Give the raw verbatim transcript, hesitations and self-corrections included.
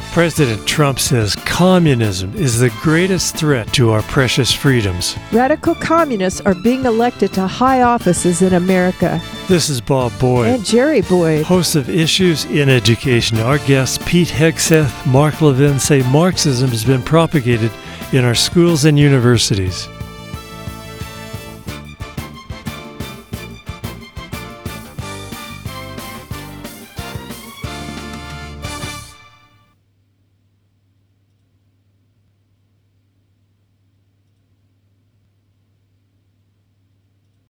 President Trump says communism is the greatest threat to our precious freedoms. Radical communists are being elected to high offices in America. This is Bob Boyd. And Jerry Boyd. Hosts of Issues in Education. Our guests Pete Hegseth, Mark Levin say Marxism has been propagated in our schools and universities.